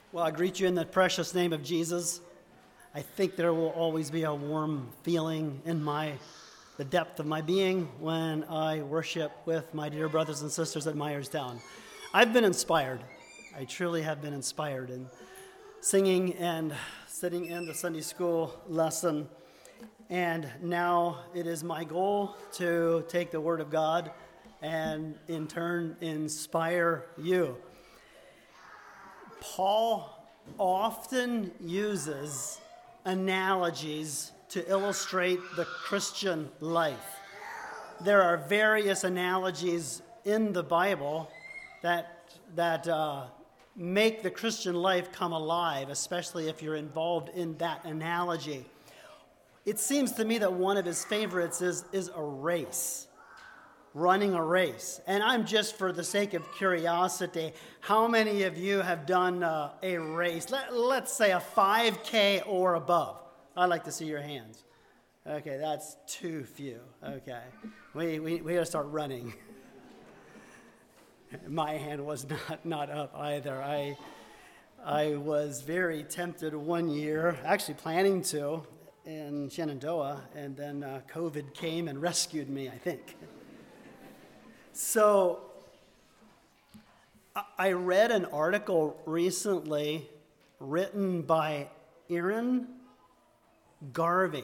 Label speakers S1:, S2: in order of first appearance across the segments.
S1: Well, I greet you in the precious name of Jesus. I think there will always be a warm feeling in the depth of my being when I worship with my dear brothers and sisters at Myerstown. I've been inspired. I truly have been inspired in singing and sitting in the Sunday school lesson. And now it is my goal to take the Word of God and in turn inspire you. Paul often uses analogies to illustrate the Christian life. There are various analogies in the Bible that make the Christian life come alive, especially if you're involved in that analogy. It seems to me that one of his favorites is a race. Running a race. And I'm just for the sake of curiosity, how many of you have done a race? Let's say a 5K or above. I'd like to see your hands. Okay, that's too few. Okay, we got to start running. My hand was not up either. I was very tempted one year, actually planning to, in Shenandoah, and then COVID came and rescued me, I think. So, I read an article recently written by Erin Garvey,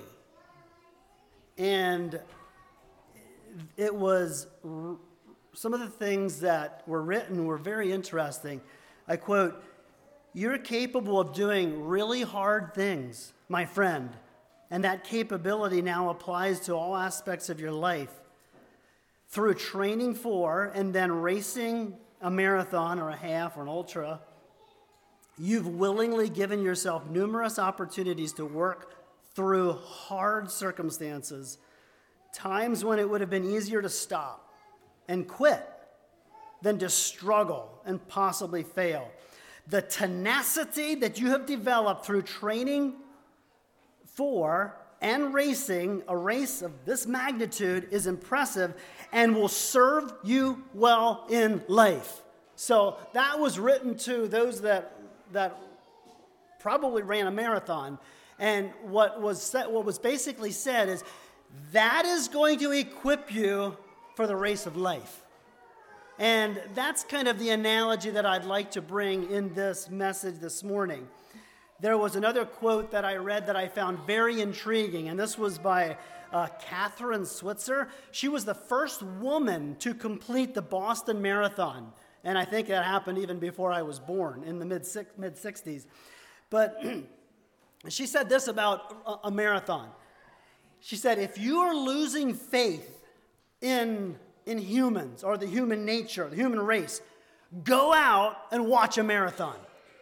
S1: and it was, some of the things that were written were very interesting. I quote, "You're capable of doing really hard things, my friend, and that capability now applies to all aspects of your life. Through training for and then racing a marathon or a half or an ultra, you've willingly given yourself numerous opportunities to work through hard circumstances, times when it would have been easier to stop and quit than to struggle and possibly fail. The tenacity that you have developed through training for and racing a race of this magnitude is impressive and will serve you well in life." So that was written to those that probably ran a marathon. And what was basically said is that is going to equip you for the race of life. And that's kind of the analogy that I'd like to bring in this message this morning. There was another quote that I read that I found very intriguing, and this was by Catherine Switzer. She was the first woman to complete the Boston Marathon, and I think that happened even before I was born, in the mid-60s. But she said this about a marathon. She said, "If you are losing faith in humans, or the human nature, the human race, go out and watch a marathon."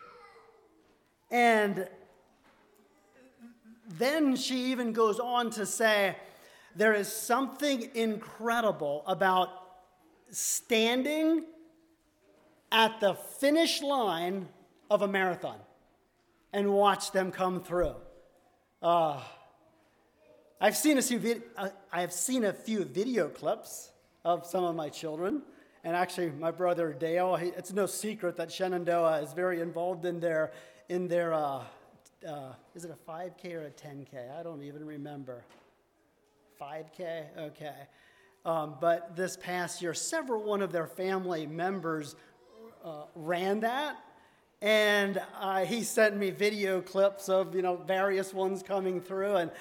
S1: And then she even goes on to say, there is something incredible about standing at the finish line of a marathon and watch them come through. I have seen a few video clips of some of my children. And actually, my brother Dale, it's no secret that Shenandoah is very involved in their is it a 5K or a 10K? I don't even remember. 5K? Okay. But this past year, one of their family members ran that. And he sent me video clips of, various ones coming through. And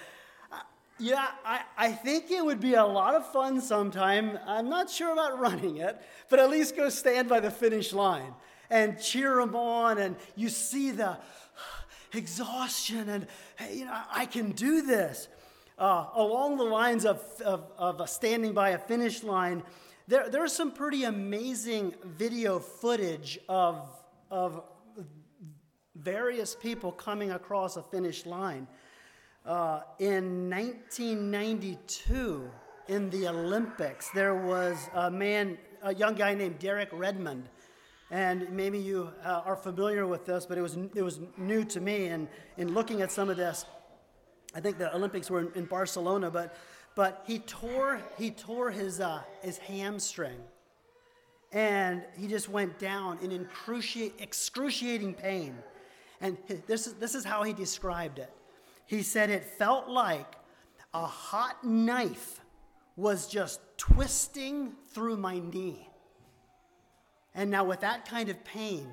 S1: I think it would be a lot of fun sometime. I'm not sure about running it, but at least go stand by the finish line and cheer them on, and you see the exhaustion, and hey, I can do this. Along the lines of standing by a finish line, there's some pretty amazing video footage of various people coming across a finish line. In 1992, in the Olympics, there was a young guy named Derek Redmond. And maybe you are familiar with this, but it was new to me. And in looking at some of this, I think the Olympics were in Barcelona, but he tore his hamstring, and he just went down in excruciating pain. And this is how he described it. He said it felt like a hot knife was just twisting through my knee. And now with that kind of pain,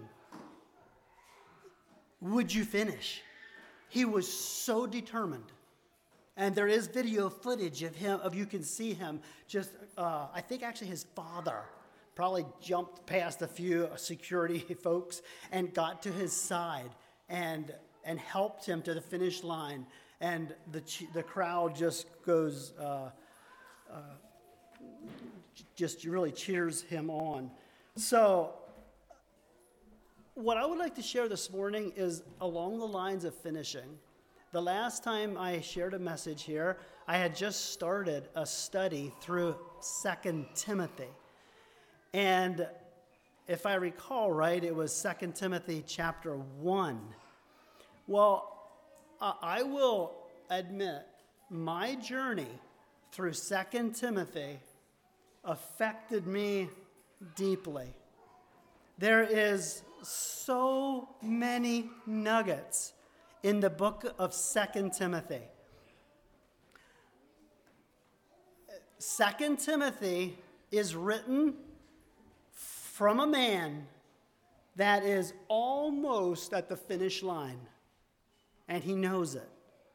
S1: would you finish? He was so determined. And there is video footage of him, you can see him just, I think actually his father probably jumped past a few security folks and got to his side and helped him to the finish line. And the crowd just goes, just really cheers him on. So what I would like to share this morning is along the lines of finishing. The last time I shared a message here, I had just started a study through 2 Timothy. And if I recall right, it was 2 Timothy chapter 1. Well, I will admit my journey through 2 Timothy affected me deeply. There is so many nuggets in the book of 2 Timothy. 2 Timothy is written from a man that is almost at the finish line, and he knows it.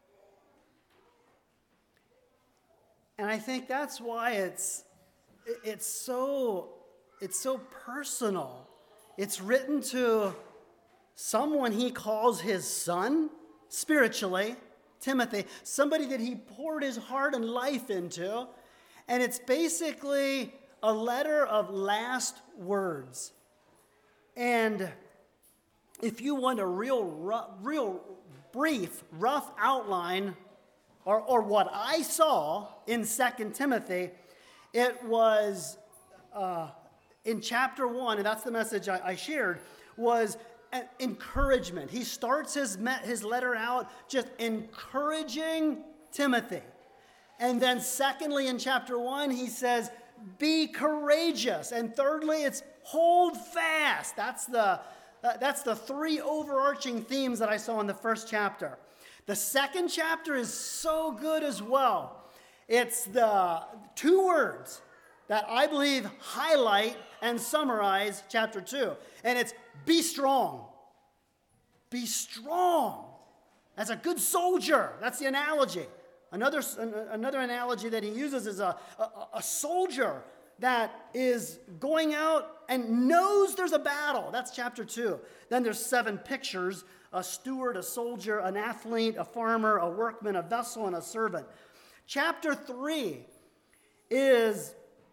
S1: And I think that's why it's so personal. It's written to someone he calls his son, spiritually, Timothy, somebody that he poured his heart and life into. And it's basically a letter of last words. And if you want a real brief, rough outline, or what I saw in 2 Timothy, it was in chapter 1, and that's the message I shared, was encouragement. He starts his letter out just encouraging Timothy. And then secondly, in chapter 1, he says, be courageous. And thirdly, it's hold fast. That's the three overarching themes that I saw in the first chapter. The second chapter is so good as well. It's the two words that I believe highlight and summarize chapter 2. And it's be strong. Be strong. As a good soldier. That's the analogy. Another analogy that he uses is a soldier that is going out and knows there's a battle. That's chapter 2. Then there's 7 pictures: a steward, a soldier, an athlete, a farmer, a workman, a vessel, and a servant. Chapter 3 is,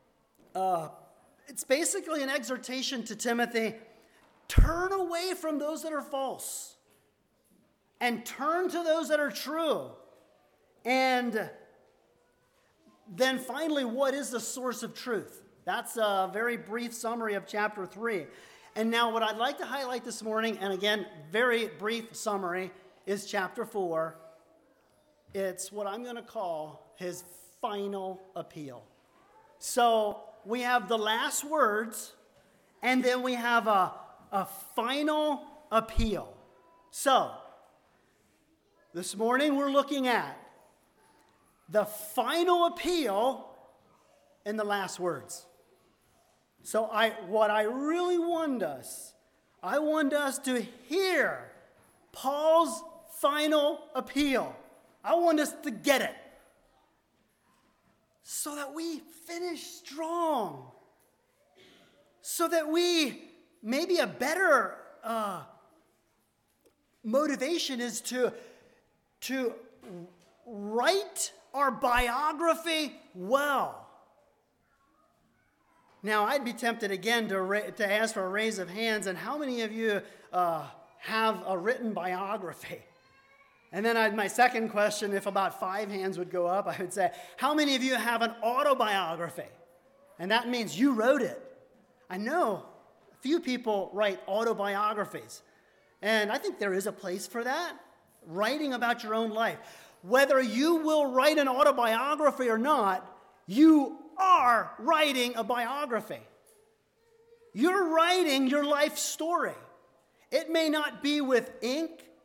S1: it's basically an exhortation to Timothy: turn away from those that are false and turn to those that are true. And then finally, what is the source of truth? That's a very brief summary of chapter 3. And now what I'd like to highlight this morning, and again, very brief summary, is chapter 4. It's what I'm going to call his final appeal. So we have the last words, and then we have a final appeal. So this morning we're looking at the final appeal in the last words. So what I really want us, I want us to hear Paul's final appeal. I want us to get it so that we finish strong, so that we, maybe a better motivation is to write our biography well. Now, I'd be tempted again to ask for a raise of hands, and how many of you have a written biography? And then my second question, if about 5 hands would go up, I would say, how many of you have an autobiography? And that means you wrote it. I know a few people write autobiographies, and I think there is a place for that, writing about your own life. Whether you will write an autobiography or not, you are writing a biography. You're writing your life story. It may not be with ink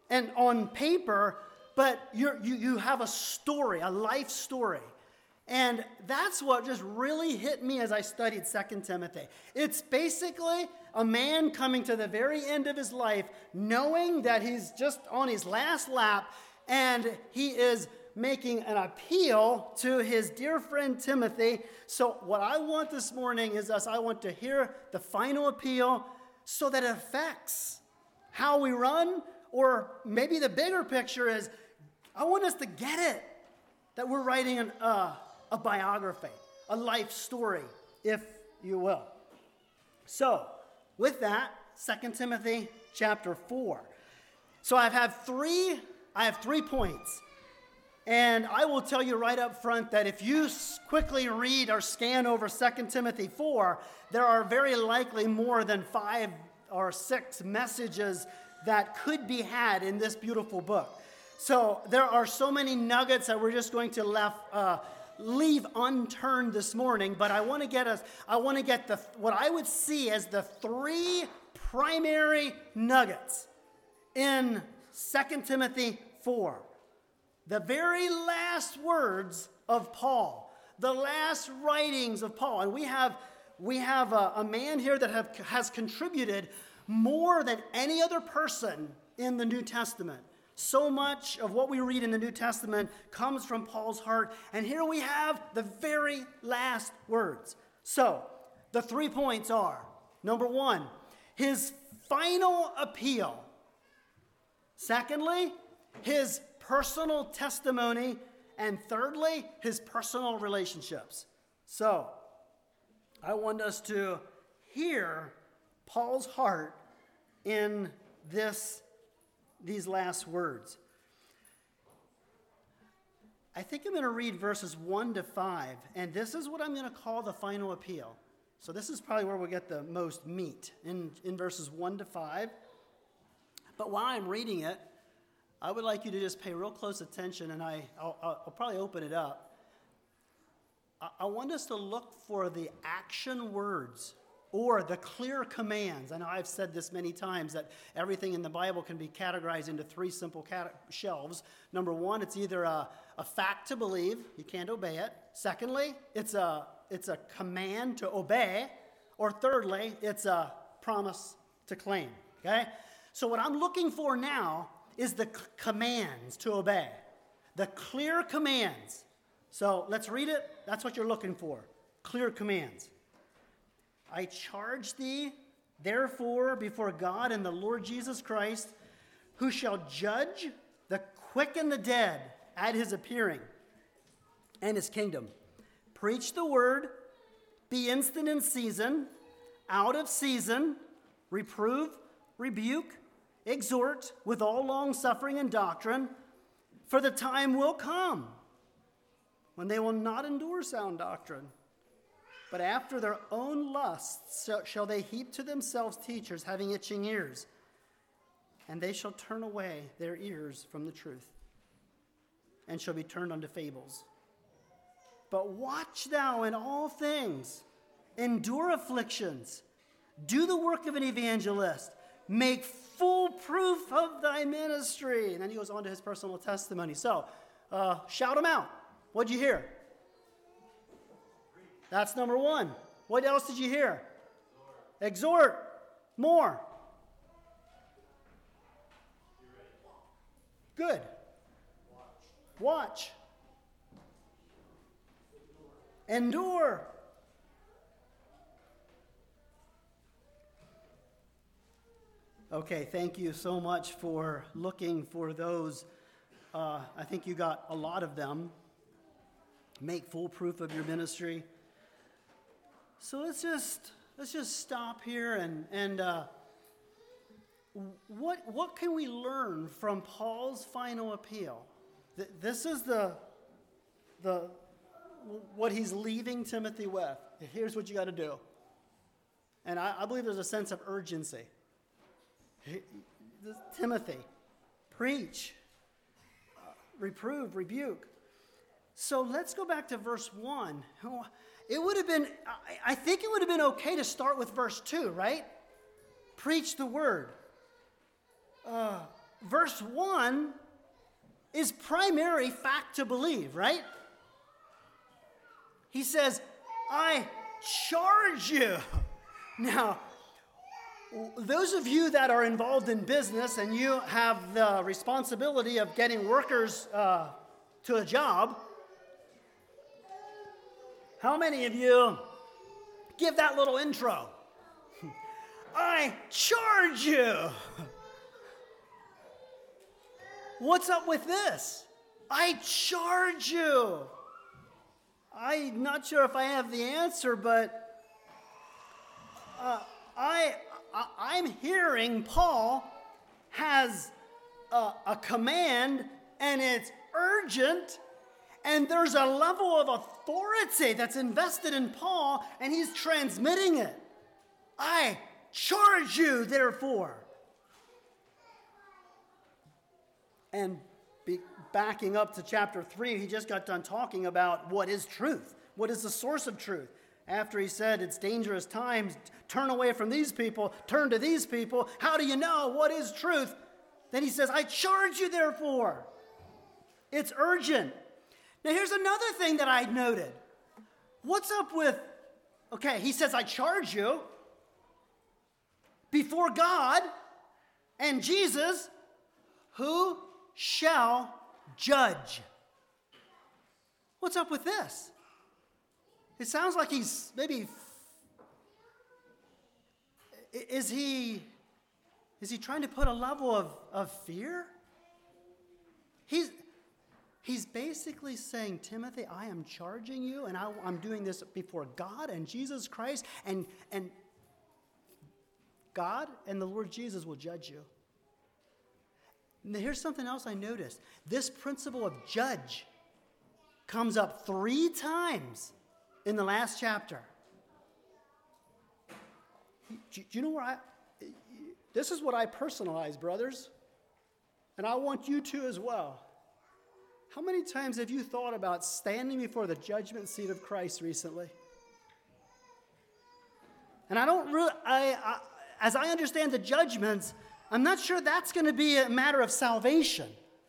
S1: and on paper, but you have a story, a life story. And that's what just really hit me as I studied 2 Timothy. It's basically a man coming to the very end of his life, knowing that he's just on his last lap, and he is making an appeal to his dear friend Timothy. So what I want this morning is I want to hear the final appeal so that it affects how we run, or maybe the bigger picture is I want us to get it, that we're writing a biography, a life story, if you will. So, with that, 2 Timothy chapter 4. So I have three points. And I will tell you right up front that if you quickly read or scan over 2 Timothy 4, there are very likely more than 5 or 6 messages that could be had in this beautiful book. So there are so many nuggets that we're just going to leave unturned this morning, but I want to get what I would see as the 3 primary nuggets in 2 Timothy 4. The very last words of Paul, the last writings of Paul. And we have a man here that has contributed more than any other person in the New Testament. So much of what we read in the New Testament comes from Paul's heart. And here we have the very last words. So, the 3 points are, number 1, his final appeal. Secondly, his personal testimony. And thirdly, his personal relationships. So, I want us to hear Paul's heart in these last words. I think I'm going to read verses 1 to 5, and this is what I'm going to call the final appeal. So this is probably where we'll get the most meat, in verses 1 to 5. But while I'm reading it, I would like you to just pay real close attention, and I'll probably open it up. I want us to look for the action words or the clear commands. I know I've said this many times that everything in the Bible can be categorized into 3 simple shelves. Number 1, it's either a fact to believe, you can't obey it. Secondly, it's a command to obey. Or thirdly, it's a promise to claim. Okay? So what I'm looking for now is the commands to obey. The clear commands. So let's read it. That's what you're looking for. Clear commands. I charge thee, therefore, before God and the Lord Jesus Christ, who shall judge the quick and the dead at his appearing and his kingdom. Preach the word, be instant in season, out of season, reprove, rebuke, exhort with all long-suffering and doctrine, for the time will come when they will not endure sound doctrine, but after their own lusts shall they heap to themselves teachers having itching ears, and they shall turn away their ears from the truth, and shall be turned unto fables. But watch thou in all things, endure afflictions, do the work of an evangelist, make full proof of thy ministry. And then he goes on to his personal testimony. So, shout them out. What'd you hear? That's number 1. What else did you hear? Exhort. More. Good. Watch. Endure. Okay, thank you so much for looking for those. I think you got a lot of them. Make full proof of your ministry. So let's just stop here and what can we learn from Paul's final appeal? This is the what he's leaving Timothy with. Here's what you got to do. And I believe there's a sense of urgency. Timothy, preach, reprove, rebuke. So let's go back to verse 1. It would have been, I think it would have been okay to start with verse 2, right? Preach the word. verse 1 is primary fact to believe, right? He says, I charge you. Now, those of you that are involved in business and you have the responsibility of getting workers to a job, how many of you give that little intro? I charge you. What's up with this? I charge you. I'm not sure if I have the answer, but I'm hearing Paul has a command, and it's urgent, and there's a level of authority that's invested in Paul, and he's transmitting it. I charge you, therefore. And backing up to chapter 3, he just got done talking about what is truth. What is the source of truth? After he said it's dangerous times, turn away from these people, turn to these people. How do you know what is truth? Then he says, I charge you, therefore. It's urgent. Now, here's another thing that I noted. What's up with, okay, he says, I charge you before God and Jesus, who shall judge. What's up with this? It sounds like he's maybe, is he trying to put a level of fear? He's basically saying, Timothy, I am charging you, and I'm doing this before God and Jesus Christ, and God and the Lord Jesus will judge you. Now, here's something else I noticed. This principle of judge comes up 3 times in the last chapter. Do you know where this is what I personalize, brothers, and I want you to as well. How many times have you thought about standing before the judgment seat of Christ recently? And I don't really, as I understand the judgments, I'm not sure that's going to be a matter of salvation.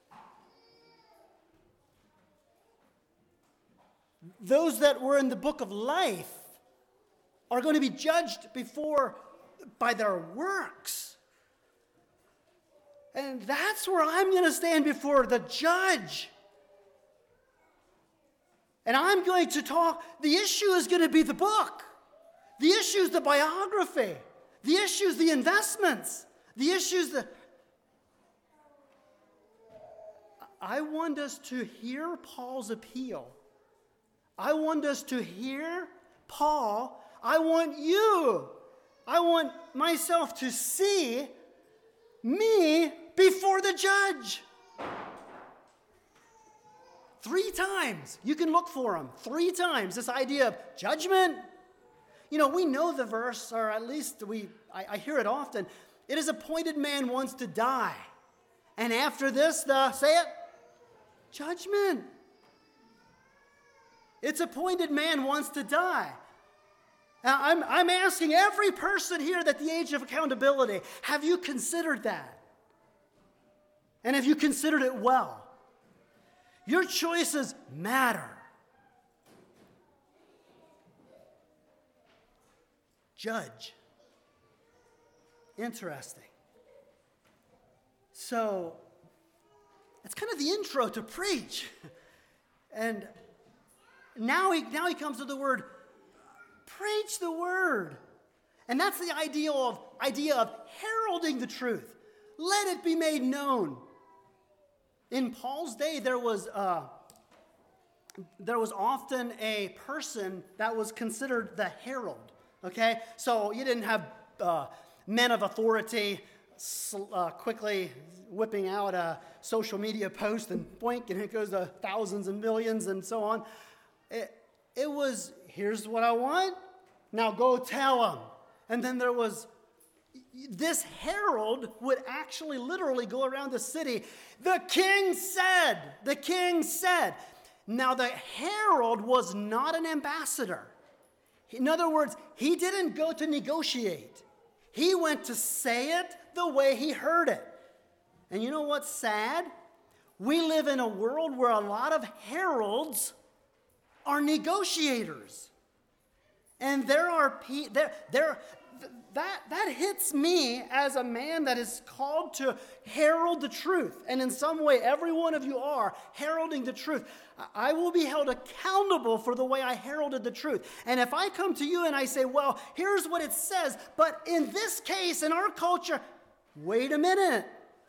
S1: Those that were in the book of life are going to be judged by their works. And that's where I'm going to stand before the judge. And I'm going to talk, the issue is going to be the book. The issue is the biography. The issue is the investments. The issue is I want us to hear Paul's appeal. I want us to hear Paul. I want myself to see me before the judge. 3 times. You can look for them. 3 times. This idea of judgment. You know, we know the verse, or at least I hear it often. It is appointed man wants to die. And after this, say it, judgment. It's appointed man wants to die. Now, I'm asking every person here at the age of accountability, have you considered that? And have you considered it well? Your choices matter. Judge. Interesting. So, it's kind of the intro to preach. And now he comes to the word, preach the word. And that's the idea of heralding the truth. Let it be made known. In Paul's day, there was often a person that was considered the herald. Okay, so you didn't have men of authority quickly whipping out a social media post and boink, and it goes to thousands and millions and so on. It was, here's what I want, now go tell them. And then there was, this herald would actually literally go around the city. The king said. Now the herald was not an ambassador. In other words, he didn't go to negotiate. He went to say it the way he heard it. And you know what's sad? We live in a world where a lot of heralds are negotiators. And that hits me as a man that is called to herald the truth. And in some way, every one of you are heralding the truth. I will be held accountable for the way I heralded the truth. And if I come to you and I say, well, here's what it says, but in this case, in our culture, wait a minute.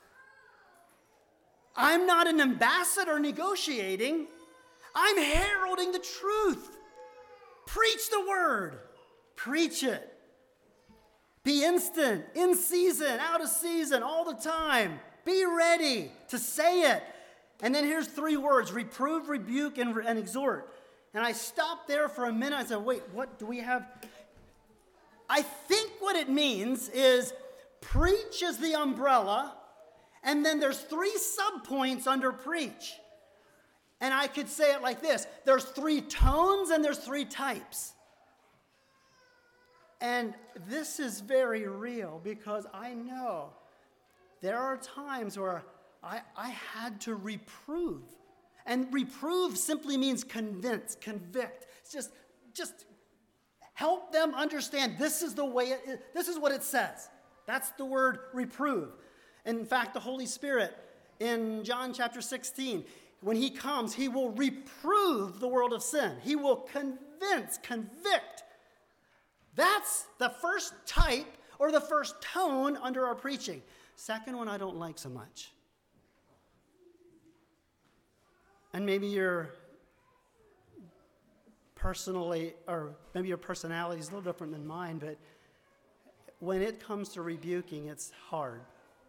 S1: I'm not an ambassador negotiating. I'm heralding the truth. Preach the word. Preach it. Be instant, in season, out of season, all the time. Be ready to say it. And then here's 3 words: reprove, rebuke, and exhort. And I stopped there for a minute. I said, wait, what do we have? I think what it means is preach is the umbrella, and then there's 3 subpoints under preach. And I could say it like this: there's 3 tones and there's 3 types. And this is very real, because I know there are times where I had to reprove. And reprove simply means convince, convict. It's just help them understand this is the way it is. This is what it says. That's the word reprove. In fact, the Holy Spirit in John chapter 16, when he comes, he will reprove the world of sin. He will convince, convict. That's the first type or the first tone under our preaching. Second one I don't like so much. And maybe your personality is a little different than mine, but when it comes to rebuking, it's hard.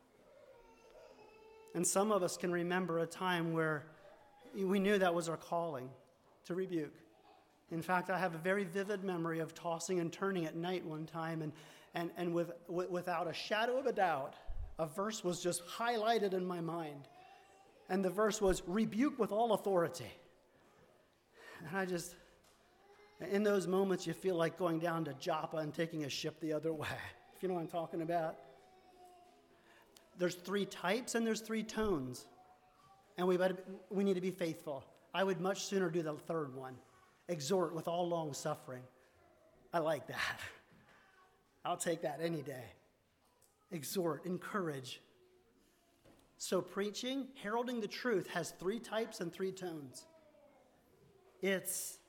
S1: And some of us can remember a time where we knew that was our calling, to rebuke. In fact, I have a very vivid memory of tossing and turning at night one time, and without a shadow of a doubt, a verse was just highlighted in my mind. And the verse was, rebuke with all authority. And in those moments, you feel like going down to Joppa and taking a ship the other way, if you know what I'm talking about. There's 3 types and there's 3 tones. And we need to be faithful. I would much sooner do the third one. Exhort with all long suffering. I like that. I'll take that any day. Exhort, encourage. So preaching, heralding the truth, has 3 types and 3 tones. It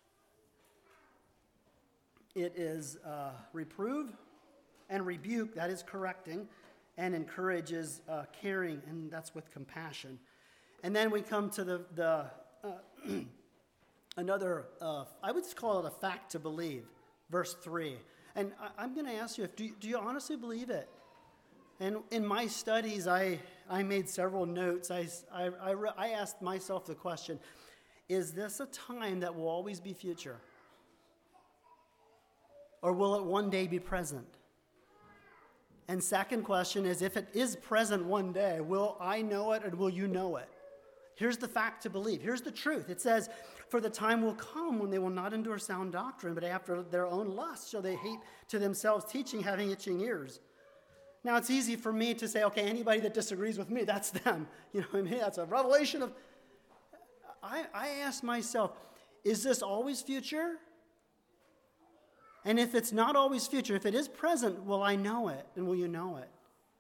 S1: is reprove and rebuke, that is correcting, and encourage is caring, and that's with compassion. And then we come to another, I would call it a fact to believe, verse 3. And I'm going to ask you, do you honestly believe it? And in my studies, I made several notes. I asked myself the question, is this a time that will always be future? Or will it one day be present? And second question is, if it is present one day, will I know it and will you know it? Here's the fact to believe. Here's the truth. It says, for the time will come when they will not endure sound doctrine, but after their own lust shall they hate to themselves teaching, having itching ears. Now, it's easy for me to say, okay, anybody that disagrees with me, that's them. You know what I mean? That's a revelation of... I ask myself, is this always future? And if it's not always future, if it is present, will I know it? And will you know it?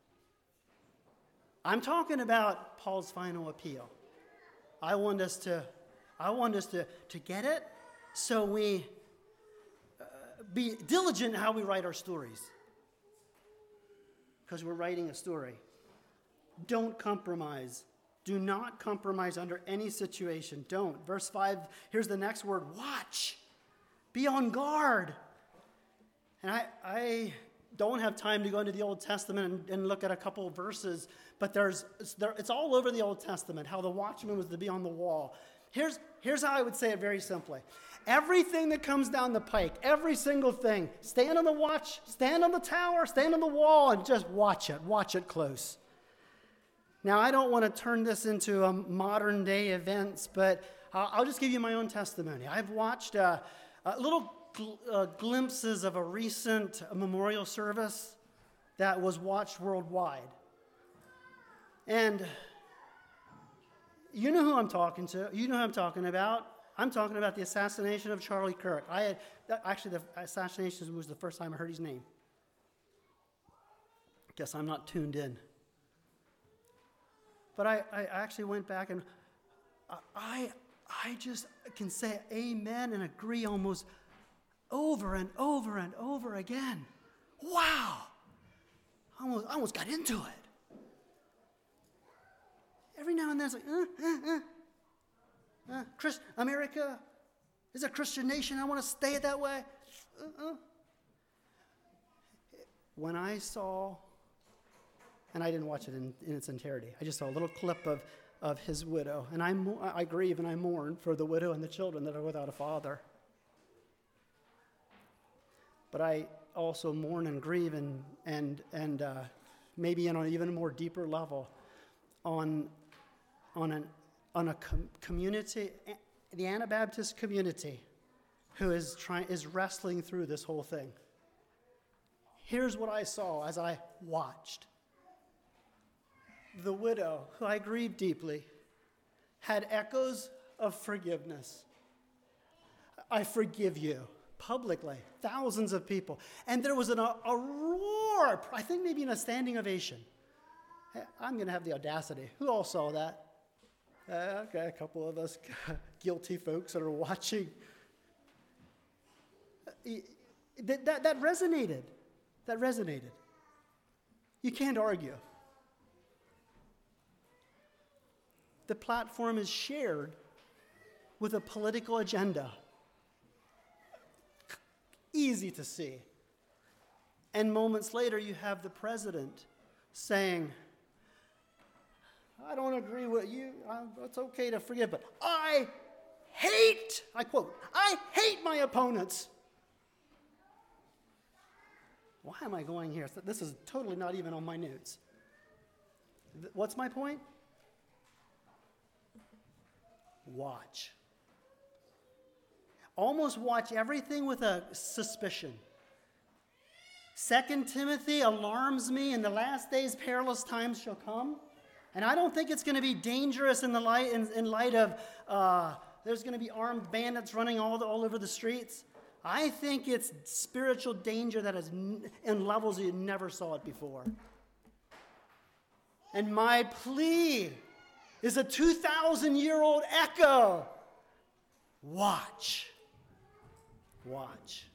S1: I'm talking about Paul's final appeal. I want us to get it, so we be diligent in how we write our stories. Because we're writing a story. Don't compromise. Do not compromise under any situation. Don't. Verse 5, here's the next word, watch. Be on guard. And I don't have time to go into the Old Testament and look at a couple of verses, but it's all over the Old Testament, how the watchman was to be on the wall. Here's how I would say it very simply. Everything that comes down the pike, every single thing, stand on the watch, stand on the tower, stand on the wall, and just watch it close. Now, I don't want to turn this into a modern day events, but I'll just give you my own testimony. I've watched little glimpses of a recent memorial service that was watched worldwide. And you know who I'm talking to. You know who I'm talking about. I'm talking about the assassination of Charlie Kirk. Actually, the assassination was the first time I heard his name. Guess I'm not tuned in. But I actually went back and I just can say amen and agree almost over and over and over again. Wow! I almost got into it. Every now and then it's like, America is a Christian nation. I want to stay it that way. When I saw, and I didn't watch it in its entirety, I just saw a little clip of his widow. And I grieve and I mourn for the widow and the children that are without a father. But I also mourn and grieve and maybe on an even more deeper level on a community, the Anabaptist community, who is wrestling through this whole thing. Here's what I saw as I watched. The widow, who I grieved deeply, had echoes of forgiveness. I forgive you, publicly, thousands of people. And there was a roar, I think maybe in a standing ovation. I'm going to have the audacity. Who all saw that? Okay, a couple of us guilty folks that are watching. That resonated. That resonated. You can't argue. The platform is shared with a political agenda. Easy to see. And moments later, you have the president saying, I don't agree with you. It's okay to forgive, but I quote, I hate my opponents. Why am I going here? This is totally not even on my notes. What's my point? Watch. Almost watch everything with a suspicion. 2 Timothy alarms me, in the last days perilous times shall come. And I don't think it's going to be dangerous in light of there's going to be armed bandits running all over the streets. I think it's spiritual danger that is in levels you never saw it before. And my plea is a 2,000-year-old echo. Watch. Watch.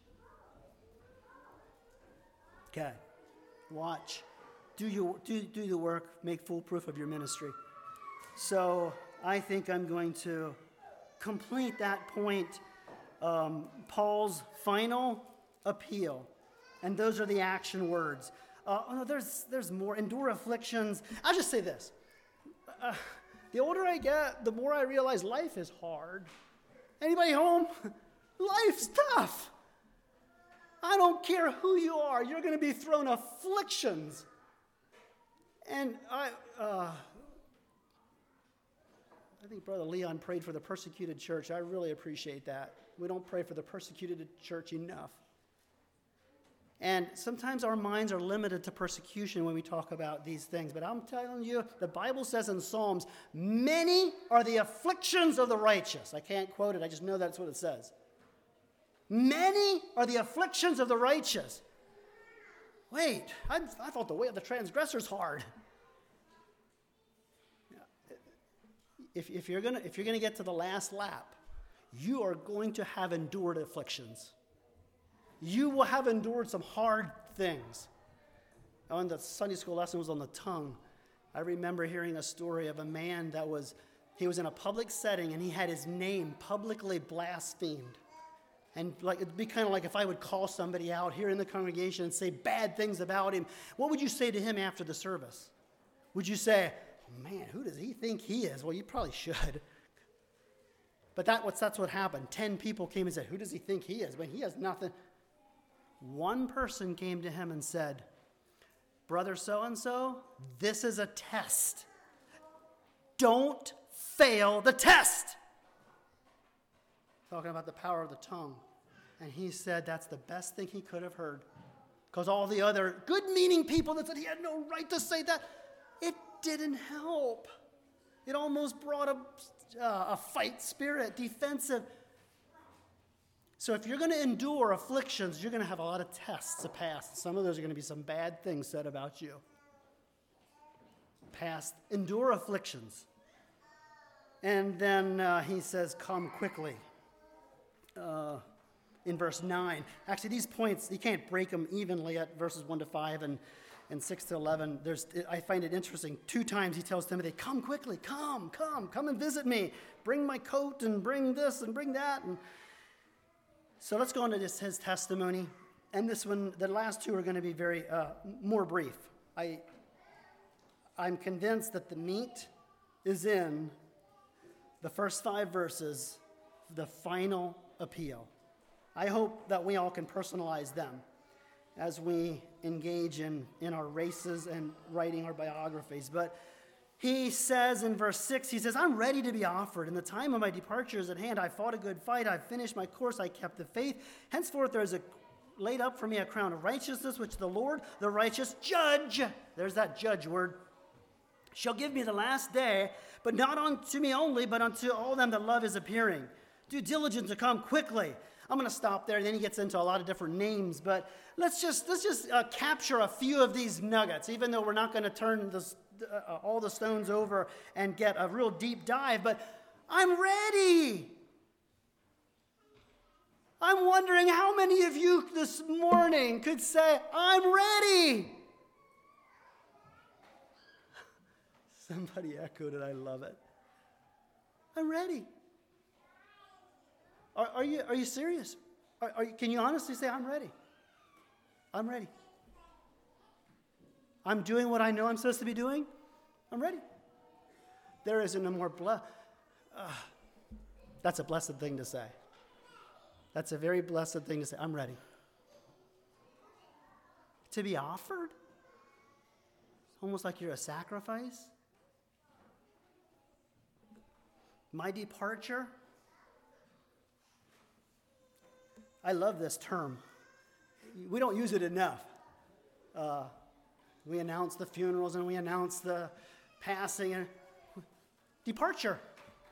S1: Okay. Watch. Do the work. Make full proof of your ministry. So I think I'm going to complete that point. Paul's final appeal. And those are the action words. There's more. Endure afflictions. I'll just say this. The older I get, the more I realize life is hard. Anybody home? Life's tough. I don't care who you are. You're going to be thrown afflictions. And I think Brother Leon prayed for the persecuted church. I really appreciate that. We don't pray for the persecuted church enough. And sometimes our minds are limited to persecution when we talk about these things. But I'm telling you, the Bible says in Psalms, many are the afflictions of the righteous. I can't quote it. I just know that's what it says. Many are the afflictions of the righteous. Wait, I thought the way of the transgressor is hard. If you're gonna get to the last lap, you are going to have endured afflictions. You will have endured some hard things. On the Sunday school lesson was on the tongue. I remember hearing a story of a man he was in a public setting and he had his name publicly blasphemed. And it'd be kind of like if I would call somebody out here in the congregation and say bad things about him. What would you say to him after the service? Would you say, man, who does he think he is? Well, you probably should. But that's what happened. 10 people came and said, who does he think he is? But he has nothing. One person came to him and said, Brother so-and-so, this is a test. Don't fail the test. Talking about the power of the tongue. And he said that's the best thing he could have heard. Because all the other good-meaning people that said he had no right to say that, it didn't help. It almost brought a fight spirit, defensive. So if you're going to endure afflictions, you're going to have a lot of tests to pass. Some of those are going to be some bad things said about you. Endure afflictions. And then he says, come quickly. In verse 9. Actually, these points, you can't break them evenly at verses 1 to 5 and 6 to 11. I find it interesting. 2 times he tells Timothy, come quickly, come and visit me. Bring my coat and bring this and bring that. And so let's go on to his testimony. And this one, the last 2 are going to be very more brief. I'm convinced that the meat is in the first 5 verses, the final appeal. I hope that we all can personalize them as we engage in our races and writing our biographies. But he says in verse 6, he says, I'm ready to be offered, and the time of my departure is at hand. I fought a good fight. I finished my course. I kept the faith. Henceforth there is laid up for me a crown of righteousness, which the Lord, the righteous judge, there's that judge word, shall give me the last day, but not unto me only, but unto all them that love his appearing. Do diligence to come quickly. I'm going to stop there, and then he gets into a lot of different names, but let's just capture a few of these nuggets, even though we're not going to turn all the stones over and get a real deep dive, but I'm ready. I'm wondering how many of you this morning could say, I'm ready. Somebody echoed it. I love it. I'm ready. Are you serious? Can you honestly say, I'm ready? I'm ready. I'm doing what I know I'm supposed to be doing. I'm ready. There isn't a more that's a blessed thing to say. That's a very blessed thing to say. I'm ready. To be offered? Almost like you're a sacrifice. My departure. I love this term. We don't use it enough. We announce the funerals and we announce the passing and departure.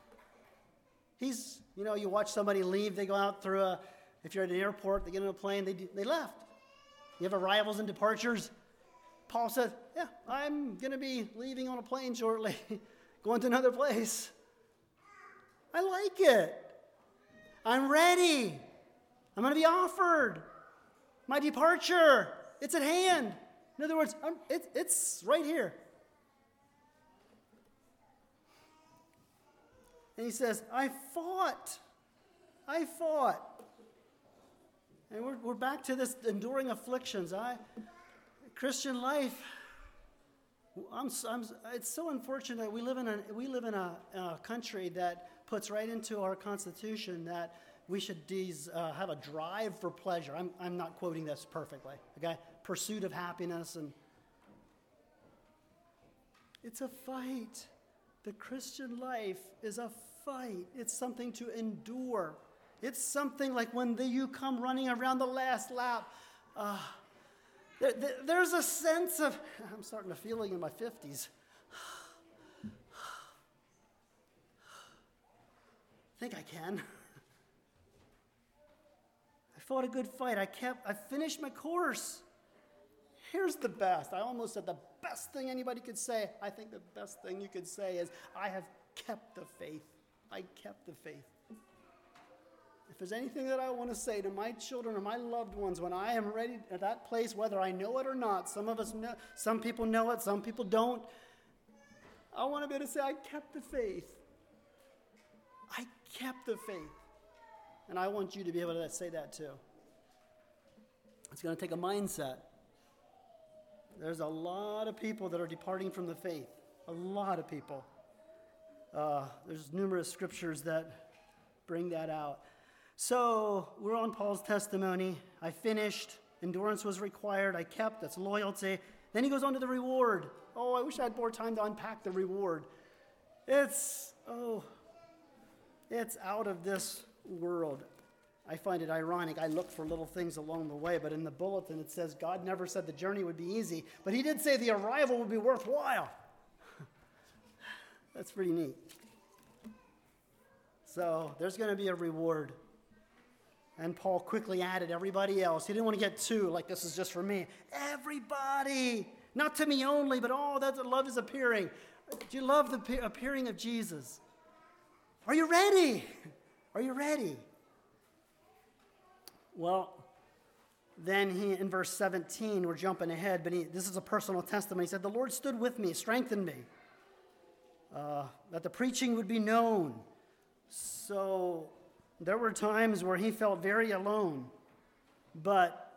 S1: You watch somebody leave, they go out through if you're at an airport, they get on a plane, they left. You have arrivals and departures. Paul says, yeah, I'm going to be leaving on a plane shortly, going to another place. I like it. I'm ready. I'm going to be offered. My departure, it's at hand. In other words, it's right here. And he says, I fought. And we're back to this enduring afflictions. Christian life, it's so unfortunate. We live in a country that puts right into our Constitution that we should have a drive for pleasure. I'm not quoting this perfectly, okay? Pursuit of happiness, and it's a fight. The Christian life is a fight. It's something to endure. It's something like when you come running around the last lap. There's a sense of, I'm starting to feel it in my 50s. I think I can. I fought a good fight. I finished my course. Here's the best. I almost said the best thing anybody could say. I think the best thing you could say is, I have kept the faith. I kept the faith. If there's anything that I want to say to my children or my loved ones when I am ready at that place, whether I know it or not, some of us know, some people know it, some people don't. I want to be able to say, I kept the faith. I kept the faith. And I want you to be able to say that too. It's going to take a mindset. There's a lot of people that are departing from the faith. A lot of people. There's numerous scriptures that bring that out. So we're on Paul's testimony. I finished. Endurance was required. I kept. That's loyalty. Then he goes on to the reward. Oh, I wish I had more time to unpack the reward. It's out of this world. I find it ironic. I look for little things along the way, but in the bulletin it says God never said the journey would be easy, but he did say the arrival would be worthwhile. That's pretty neat. So there's going to be a reward. And Paul quickly added everybody else. He didn't want to get too, like, this is just for me. Everybody, not to me only, but all that love is appearing. Do you love the appearing of Jesus? Are you ready? Are you ready? Well, then he, in verse 17, we're jumping ahead, but this is a personal testimony. He said, the Lord stood with me, strengthened me, that the preaching would be known. So there were times where he felt very alone, but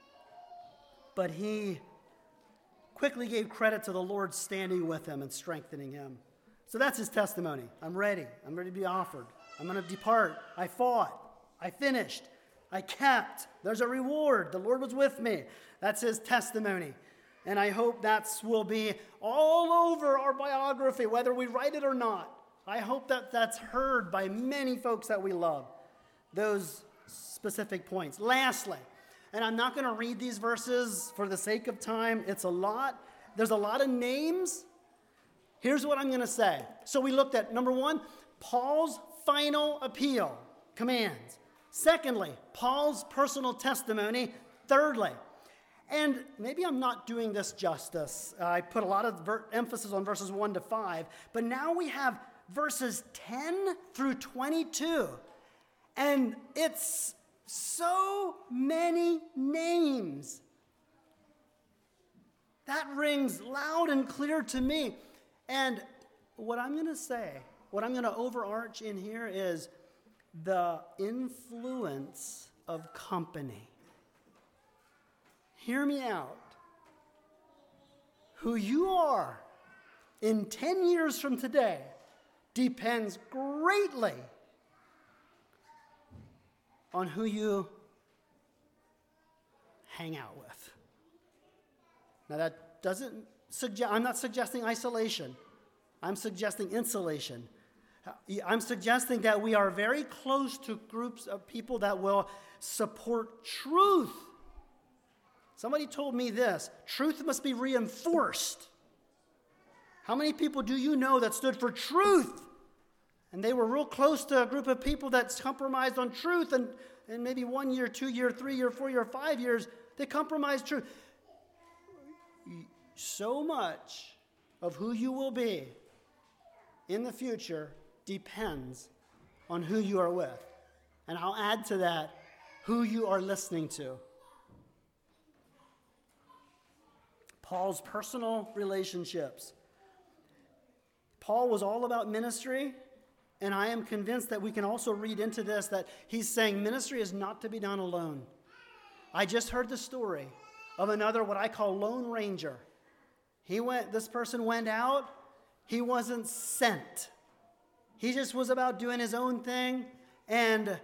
S1: he quickly gave credit to the Lord standing with him and strengthening him. So that's his testimony. I'm ready. I'm ready to be offered. I'm going to depart. I fought. I finished. I kept. There's a reward. The Lord was with me. That's his testimony. And I hope that will be all over our biography, whether we write it or not. I hope that that's heard by many folks that we love, those specific points. Lastly, and I'm not going to read these verses for the sake of time. It's a lot. There's a lot of names. Here's what I'm going to say. So we looked at, number one, Paul's final appeal, commands. Secondly, Paul's personal testimony. Thirdly, and maybe I'm not doing this justice. I put a lot of emphasis on verses 1 to 5, but now we have verses 10 through 22. And it's so many names. That rings loud and clear to me. And what I'm going to say, what I'm going to overarch in here is the influence of company. Hear me out. Who you are in 10 years from today depends greatly on who you hang out with. Now that doesn't suggest, I'm not suggesting isolation. I'm suggesting insulation. I'm suggesting that we are very close to groups of people that will support truth. Somebody told me this, truth must be reinforced. How many people do you know that stood for truth? And they were real close to a group of people that compromised on truth, and maybe 1 year, 2 year, 3 year, 4 year, 5 years, they compromised truth. So much of who you will be in the future depends on who you are with. And I'll add to that, who you are listening to. Paul's personal relationships. Paul was all about ministry, and I am convinced that we can also read into this that he's saying ministry is not to be done alone. I just heard the story of another, what I call Lone Ranger. This person went out, he wasn't sent. He just was about doing his own thing, and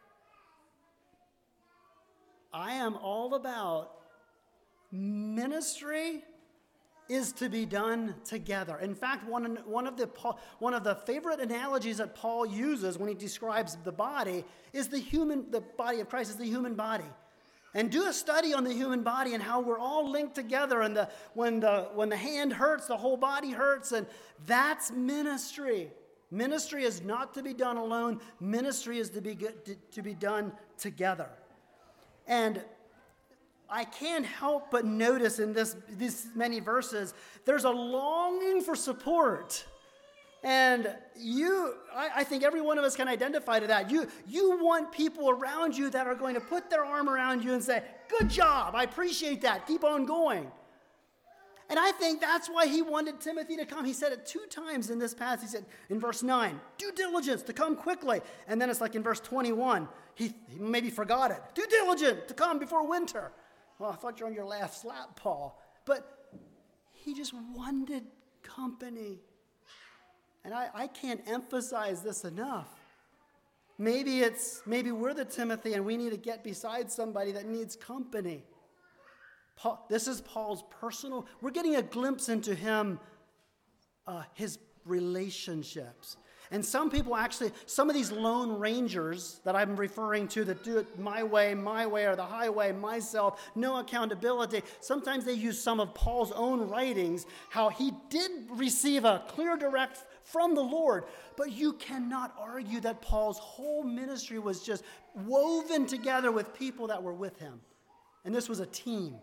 S1: I am all about ministry is to be done together. In fact, one of the favorite analogies that Paul uses when he describes the body is the body of Christ is the human body. And do a study on the human body and how we're all linked together, and when the hand hurts, the whole body hurts, and that's ministry. Ministry is not to be done alone. Ministry is to be done together. And I can't help but notice in these many verses, there's a longing for support. And I think every one of us can identify to that. You want people around you that are going to put their arm around you and say, good job, I appreciate that, keep on going. And I think that's why he wanted Timothy to come. He said it 2 times in this passage. He said in verse 9, due diligence to come quickly. And then it's like in verse 21, he maybe forgot it. Due diligence to come before winter. Well, I thought you were on your last lap, Paul. But he just wanted company. And I can't emphasize this enough. Maybe we're the Timothy and we need to get beside somebody that needs company. This is Paul's personal, we're getting a glimpse into him, his relationships. And some people actually, some of these lone rangers that I'm referring to that do it my way, or the highway, myself, no accountability, sometimes they use some of Paul's own writings, how he did receive a clear direct from the Lord. But you cannot argue that Paul's whole ministry was just woven together with people that were with him. And this was a team.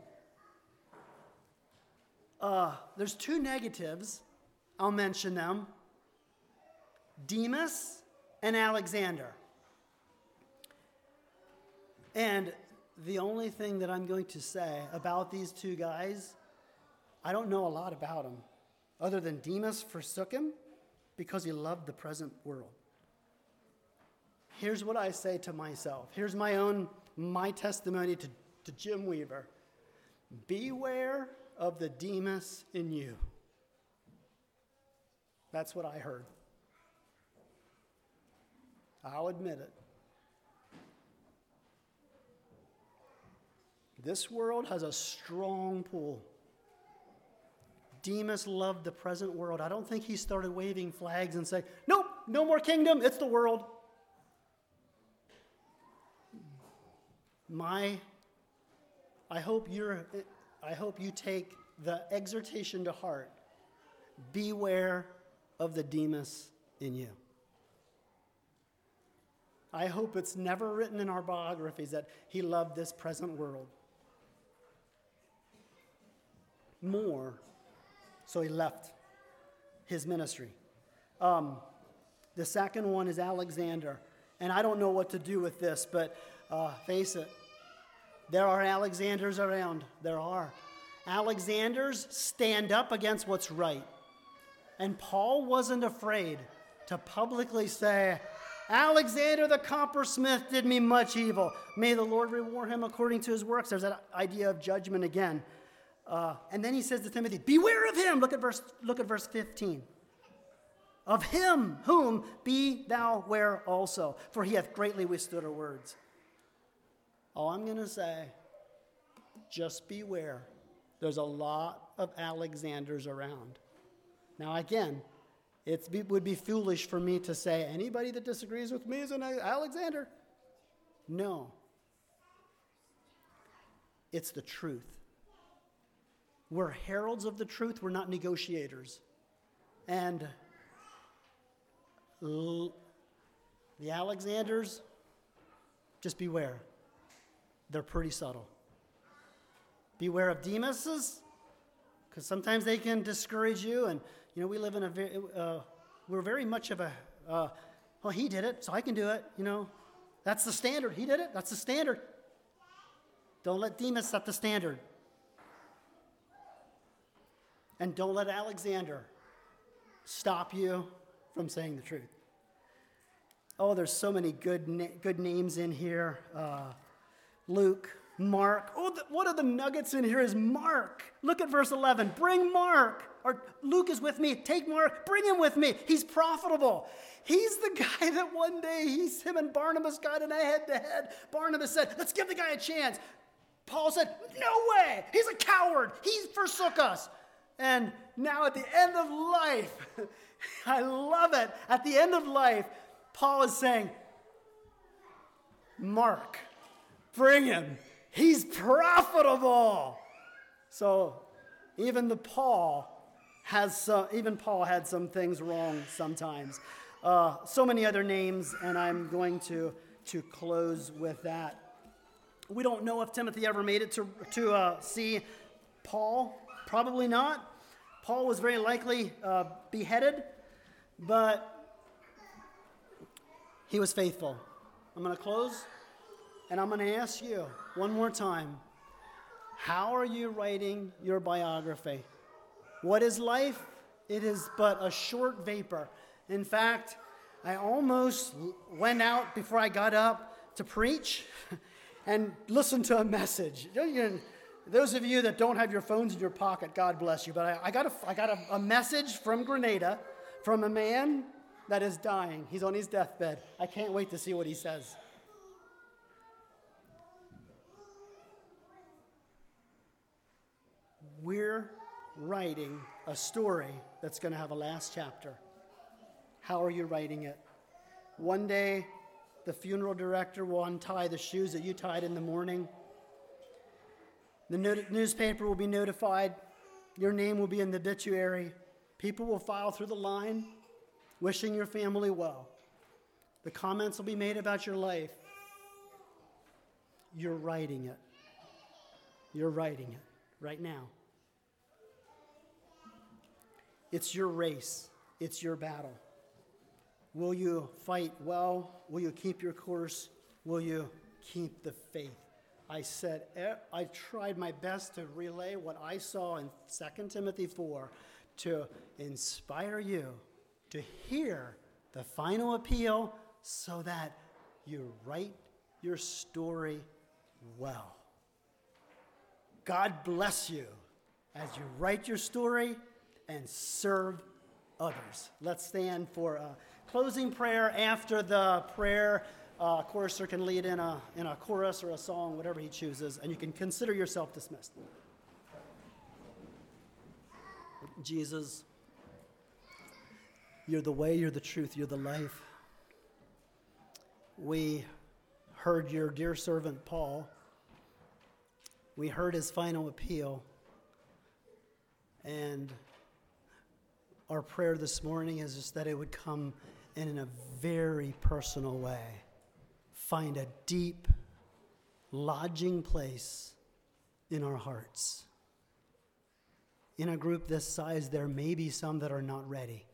S1: There's two negatives. I'll mention them. Demas and Alexander. And the only thing that I'm going to say about these two guys, I don't know a lot about them, other than Demas forsook him because he loved the present world. Here's what I say to myself. Here's my testimony to Jim Weaver. Beware of the Demas in you. That's what I heard. I'll admit it. This world has a strong pull. Demas loved the present world. I don't think he started waving flags and saying, nope, no more kingdom, it's the world. I hope you take the exhortation to heart. Beware of the Demas in you. I hope it's never written in our biographies that he loved this present world more, so he left his ministry. The second one is Alexander. And I don't know what to do with this, but face it, there are Alexanders around. There are. Alexanders stand up against what's right. And Paul wasn't afraid to publicly say, Alexander the coppersmith did me much evil. May the Lord reward him according to his works. There's that idea of judgment again. And then he says to Timothy, beware of him. Look at verse 15. Of him whom be thou ware also, for he hath greatly withstood our words. All I'm going to say, just beware. There's a lot of Alexanders around. Now again, it would be foolish for me to say anybody that disagrees with me is an Alexander. No. It's the truth. We're heralds of the truth. We're not negotiators. And the Alexanders, just beware. They're pretty subtle. Beware of Demas's, because sometimes they can discourage you. And, we live in we're very much of well, he did it, so I can do it. That's the standard. He did it. That's the standard. Don't let Demas set the standard. And don't let Alexander stop you from saying the truth. Oh, there's so many good names in here. Luke, Mark. Oh, one of the nuggets in here is Mark. Look at verse 11. Bring Mark. Or Luke is with me. Take Mark. Bring him with me. He's profitable. He's the guy that one day him and Barnabas got in a head-to-head. Barnabas said, let's give the guy a chance. Paul said, no way. He's a coward. He forsook us. And now at the end of life, I love it. At the end of life, Paul is saying, Mark, bring him. He's profitable. So even Paul had some things wrong sometimes. So many other names, and I'm going to close with that. We don't know if Timothy ever made it to see Paul. Probably not. Paul was very likely beheaded, but he was faithful. I'm going to close, and I'm going to ask you one more time. How are you writing your biography? What is life? It is but a short vapor. In fact, I almost went out before I got up to preach and listen to a message. Those of you that don't have your phones in your pocket, God bless you. But I got a message from Grenada from a man that is dying. He's on his deathbed. I can't wait to see what he says. We're writing a story that's going to have a last chapter. How are you writing it? One day, the funeral director will untie the shoes that you tied in the morning. The newspaper will be notified. Your name will be in the obituary. People will file through the line, wishing your family well. The comments will be made about your life. You're writing it. You're writing it right now. It's your race. It's your battle. Will you fight well? Will you keep your course? Will you keep the faith? I tried my best to relay what I saw in 2 Timothy 4 to inspire you to hear the final appeal so that you write your story well. God bless you as you write your story and serve others. Let's stand for a closing prayer. After the prayer, chorister can lead in a chorus or a song, whatever he chooses, and you can consider yourself dismissed. Jesus, you're the way, you're the truth, you're the life. We heard your dear servant Paul. We heard his final appeal. And our prayer this morning is just that it would come in a very personal way. Find a deep lodging place in our hearts. In a group this size, there may be some that are not ready.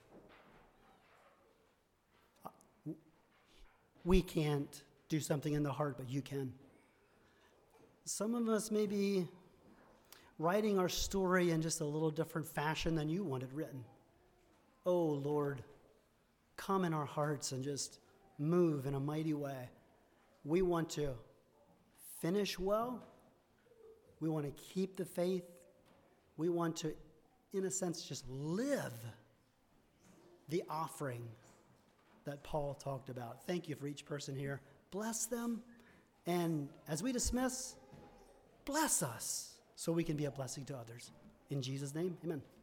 S1: We can't do something in the heart, but you can. Some of us may be writing our story in just a little different fashion than you want it written. Oh, Lord, come in our hearts and just move in a mighty way. We want to finish well. We want to keep the faith. We want to, in a sense, just live the offering that Paul talked about. Thank you for each person here. Bless them. And as we dismiss, bless us so we can be a blessing to others. In Jesus' name, amen.